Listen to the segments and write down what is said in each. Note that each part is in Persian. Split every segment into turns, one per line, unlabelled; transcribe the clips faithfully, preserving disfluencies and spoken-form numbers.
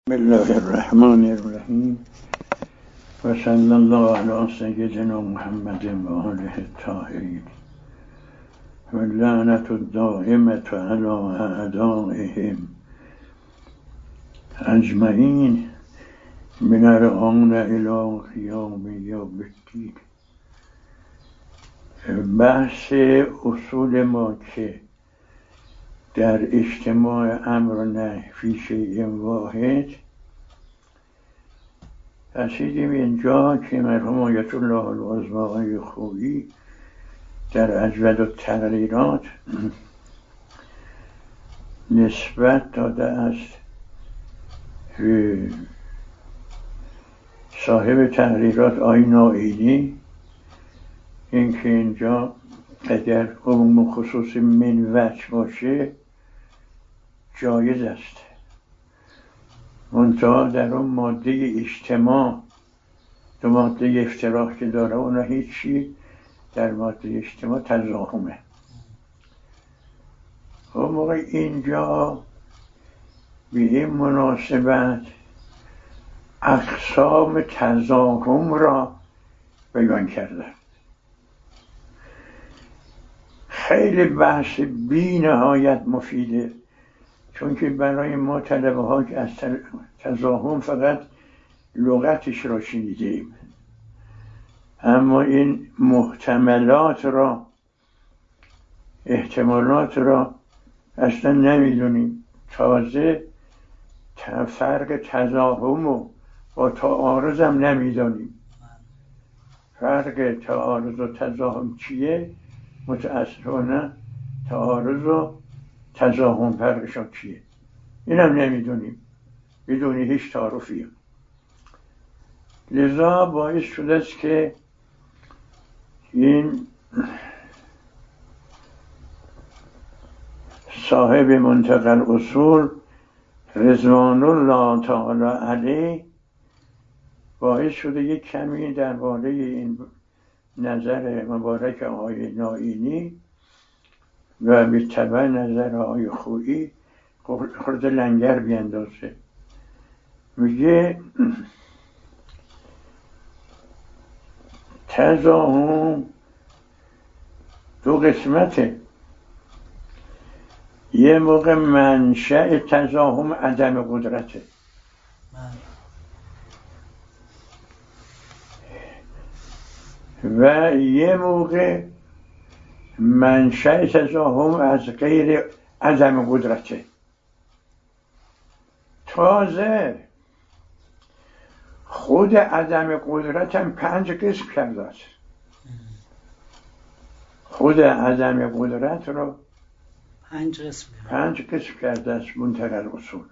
بسم الله الرحمن الرحیم و صلی الله علی سیدنا محمد و آله الطاهرین و لعنت الدائمة علی اعدائهم اجمعین من الآن الی قیام یوم الدین. بحث اصول ما که در اجتماع امر و نهی فی شیء واحد رسیدیم اینجا که مرحوم آیت الله العظمی آقای خویی در اجود التقریرات نسبت داده است صاحب تقریرات آقای نائینی، اینکه اینجا اگر عموم خصوص من وجه باشه جایز است، منتها در اون ماده اجتماع دو ماده افتراق که داره اونا هیچی در ماده اجتماع تضاهمه. اون موقع اینجا به این مناسبت اقسام تضاهم را بیان کرده. خیلی بحث بی نهایت مفیده، چون که برای ما طلبه ها که از تضاهم فقط لغتش را شنیدیم، اما این محتملات را احتمالات را اصلا نمیدونیم. تازه فرق تضاهم و با تعارض هم نمیدانیم. فرق تعارض و تضاهم چیه؟ متاسفانه تعارض و تضاهم فرقشان چیه این هم نمیدونیم بدون هیچ تعارفی. لذا باعث شده است که این صاحب منتقى الاصول رضوان الله تعالی علیه باعث شده یک کمی درباره این نظر مبارک آقای نائینی و به تبع نظر آقای خویی خورده لنگر بیندازه. میگه تضاهم دو قسمته. یه موقع منشأ تضاهم عدم قدرته، و یه موقع منشأ تضاهم از غیر عدم قدرته. تازه خود عدم قدرت هم پنج قسم کرده است. خود عدم قدرت رو
پنج قسم
پنج قسم کرده است منتقى الاصول.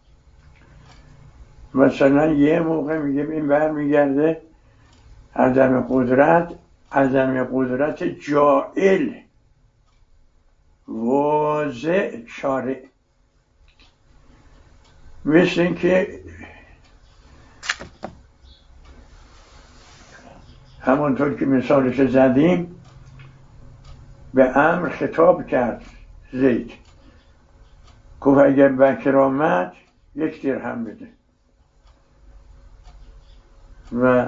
مثلا یه موقع میگه این برمیگرده عدم قدرت عدم قدرت جائل واضح شارع، مثل این که همونطور که مثالش زدیم به امر خطاب کرد زید، گفت اگر بکر آمد یک درهم بده و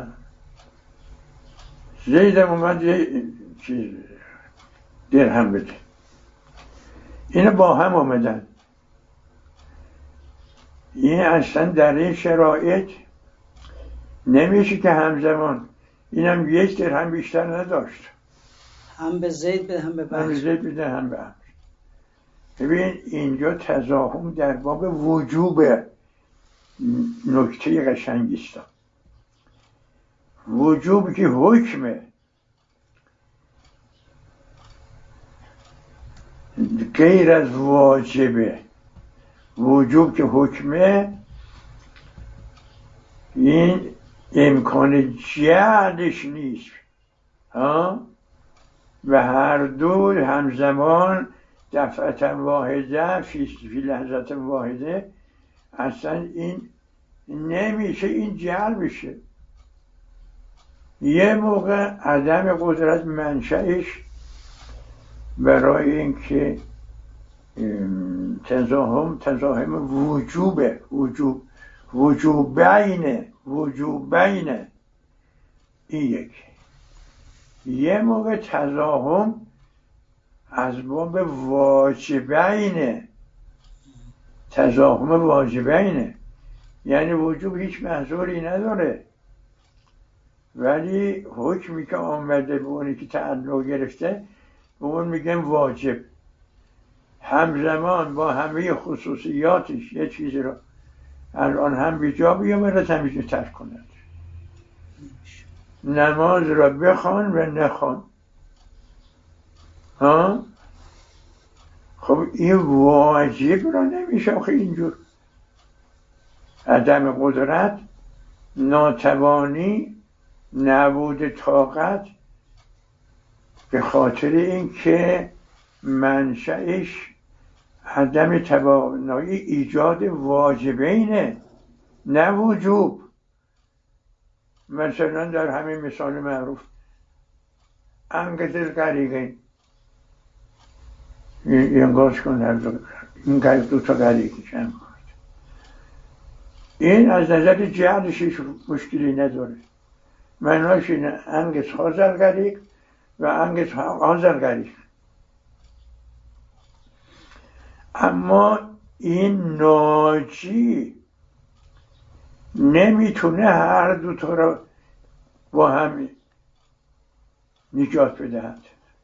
زیدم اومد یه چیز درهم بده. اینو با هم آمدن. این اصلا در این شرایط نمیشه که همزمان اینم یک درهم بیشتر نداشت،
هم به زید بده هم به بکر،
هم به زید بده هم به امر. ببین اینجا تضاهم در باب وجوب نکته قشنگی است. وجوب که حکمه، غیر از واجبه. وجوب که حکمه این امکان جعلش نیست ها، و هر دو همزمان دفعتا واحده فی لحظت واحده اصلا این نمیشه این جعل بشه. یه موقع عدم قدرت منشأش برای اینکه تضاهم تضاهم وجوبه، وجوب وجوبین وجوبین این یک. یه موقع تزاحم از باب واجبینه، تزاحم واجبینه، یعنی وجوب هیچ محظوری نداره، ولی حکمی که آمده به اونی که تعلق گرفته به اون میگن واجب، همزمان با همه خصوصیاتش یه چیزی رو الان هم بیجا بیامرد هم بیجا ترک کند. نماز را بخوان و نخوان. ها؟ خب این واجب را نمیشه آخه اینجور. عدم قدرت، ناتوانی، نبود طاقت به خاطر اینکه منشأش عدم توانایی ایجاد واجبینه نه وجوب. مثلا در همین مثال معروف انگتر غریقین، این گاز کن هر دو این دو تا غریقی چند کرد، این از نظر جعلش هیچ مشکلی نداره. معناش اینه انگس هازر غریق و انگس هازر غریق. اما این ناجی نمیتونه هر دوتا را با هم نجات بدهد.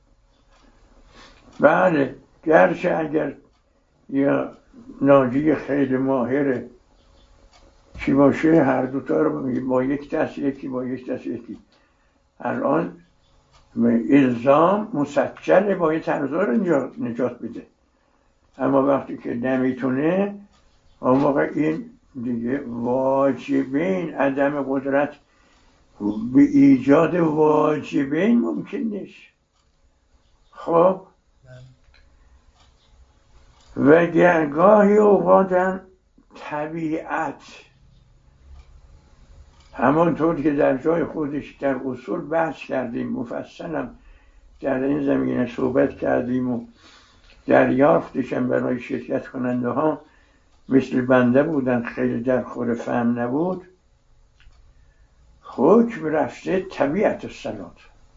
بله گرچه اگر یا ناجی خیلی ماهره چی باشه هر دوتا رو با یک دست یکی با یک دست یکی، الان الزام مسجل با یه تنظر نجات بده. اما وقتی که نمیتونه اون موقع این دیگه واجبین، عدم قدرت به ایجاد واجبین ممکن نیست. خب و گاهی اوقاتم طبیعت، همانطور که در جای خودش در اصول بحث کردیم، مفصلم در این زمینه صحبت کردیم و دریافتشم برای شرکت کننده ها مثل بنده بودن، خیلی در خور فهم نبود. حکم رفته طبیعت الصلات،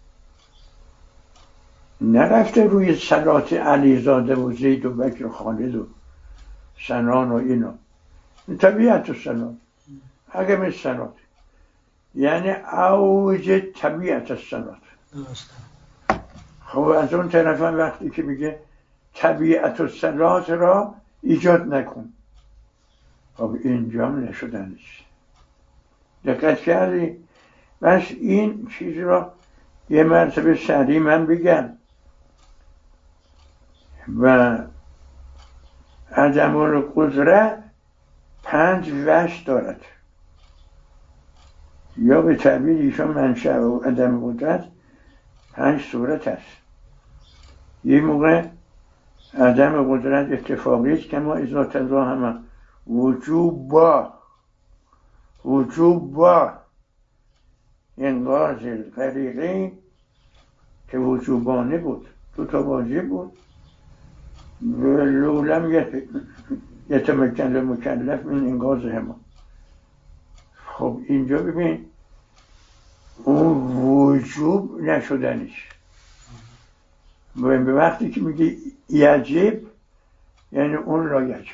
نرفته روی صلات علیزاده و زید و بکر و خالد و سنان و اینا. طبیعت الصلات اگه مثل صلات یعنی اوج طبیعت الصلات. خب از اون طرف هم وقتی که میگه طبیعت الصلات را ایجاد نکن، خب اینجا هم نشدنش. دقت کردی؟ بس این چیز را یه مرتبه سریع من بگم. و عدم القدرت پنج وجه دارد، یا به تعبیر ایشان منشأ و عدم قدرت پنج صورت است. یه موقع عدم قدرت اتفاقی است که ما اذا تزاحم وجوب با وجوب با انقاذ الغریقین که وجوبانه بود، دو تا واجب بود، لولم یتمکن مکلف من انقاذ هما. خب اینجا ببین اون وجوب نشدنش، به وقتی که میگه یجب یعنی اون را یجب،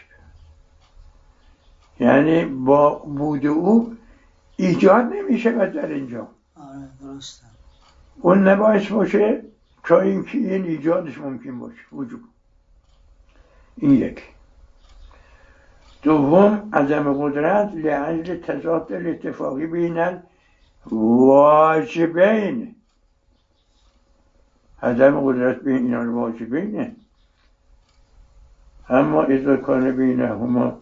یعنی با بود او ایجاد نمیشه. و در اینجا
آره درسته
اون نباید باشه تا اینکه این ایجادش ممکن باشه وجوب. این یک. دوم عدم قدرت لعجل تضاد الاتفاقی بین الواجبین، عدم قدرت بین این الواجبینه. اما اذا کان بینهما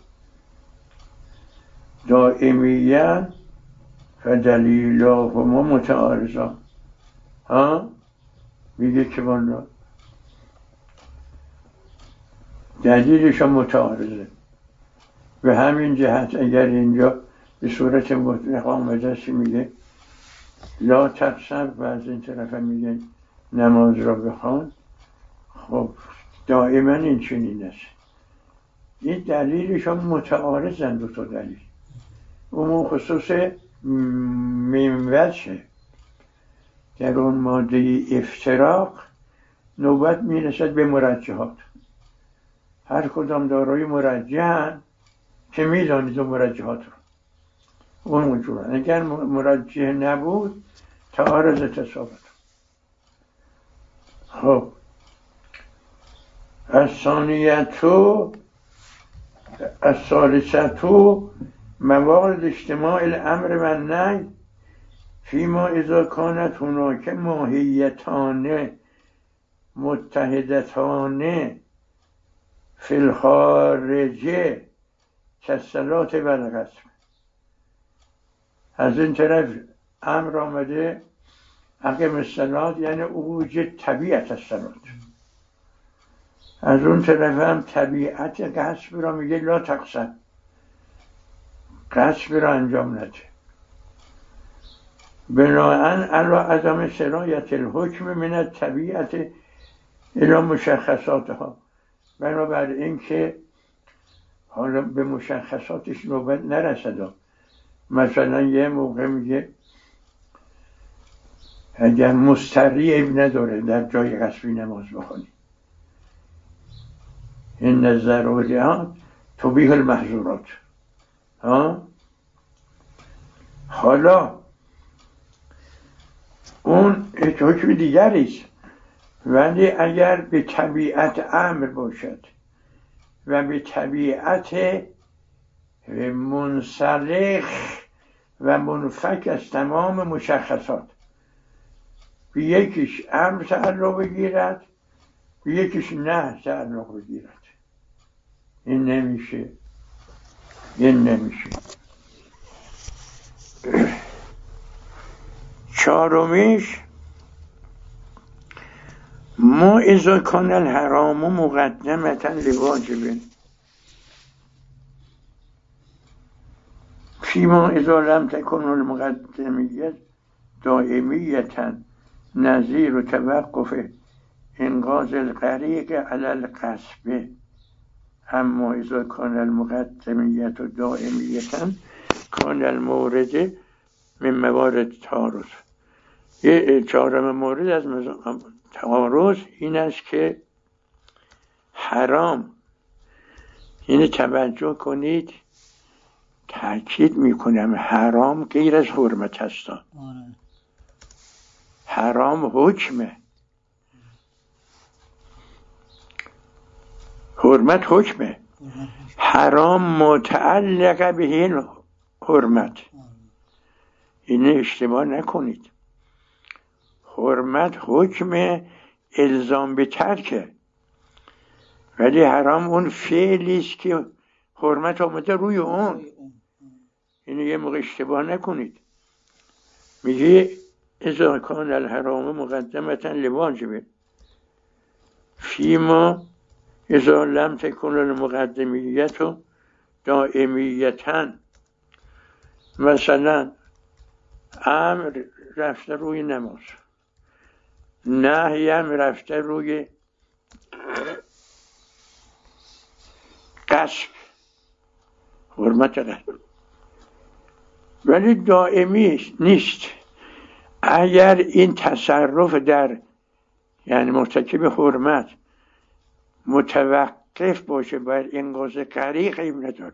دائمیان فدلیلهما متعارضان. ها میگه که والا دلیلشان متعارضه. به همین جهت اگر اینجا به صورت مطلق آمده است میگه لا تقصر و از این طرف میگه نماز را بخوان، خب دائما این چنین است. این دلیلشان متعارضن، دو تا دلیل. عموم خصوص منوچه در اون ماده افتراق نوبت میرسد به مرجحات. هر کدام دارای مرجح که میدانید اون مرجحات رو اون موجود. اگر مرجح نبود تعارض تثابت. خب الثانیتو الثالثتو موارد اجتماع الامر و النهی فیما اذا کانت هناک ماهیتان متحدتان فی الخارجه کالصلاة و الغسل. از این طرف امر آمده اقیم الصلاة یعنی اوج طبیعت الصلاة. از اون طرف هم طبیعت غصب را میگه لا تقصد، غصب را انجام نده. بناهن علی عدم سرایت الحکم من الطبیعت الی مشخصاتها، بنابراین که حالا به مشخصاتش نوبت نرسد. مثلا یه موقع میگه اگر مستری عیب نداره در جای غصبی نماز بخونی، این الضرورات تبیح المحظورات. ها حالا اون یک حکم دیگری است، ولی اگر به طبیعت امر باشد و به طبیعت منسلخ و منفک از تمام مشخصات، به یکیش امر تعلق بگیرد به یکیش نه تعلق بگیرد، این نمیشه، این نمیشه. چهارمیش ما اذا کان الحرام مقدمة لواجب فیما اذا لم تکن المقدمیت دائمیتا نظیر و توقف انقاذ الغریق علی القصب. اما اذا کان المقدمیت دائمیتا کان المورد من موارد تعارض. یه چهارم مورد از تعارض این است که حرام، یعنی توجه کنید تاکید میکنم حرام غیر از حرمت هست. حرام حکمه، حرمت حکمه. حرام متعلق به این حرمت، این اشتباه نکنید. حرمت حکم الزام به ترکه، ولی حرام اون فعلی است که حرمت آمده روی اون. اینو یه موقع اشتباه نکنید. میگه اذا کان الحرام مقدمة لواجب فیما اذا لم تکن المقدمیت دائمیتا. مثلا امر رفته روی نماز، نهی هم رفته روی غصب، حرمت غصب، ولی دائمی نیست. اگر این تصرف در یعنی مرتکب حرمت متوقف باشه بر انقاذ غریق عیب نداره.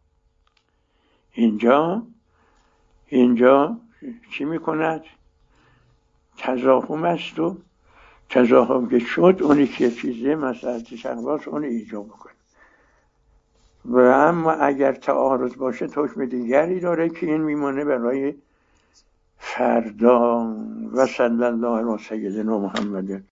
اینجا اینجا چی میکند؟ تزاحم است و تزاحم که شد اونی که چیزه مسئله شهواست اون ایجاب بکنه. و اما اگر تعارض باشه حکم دیگری داره که این میمونه برای فردا. و صلی الله علی سیدنا محمد.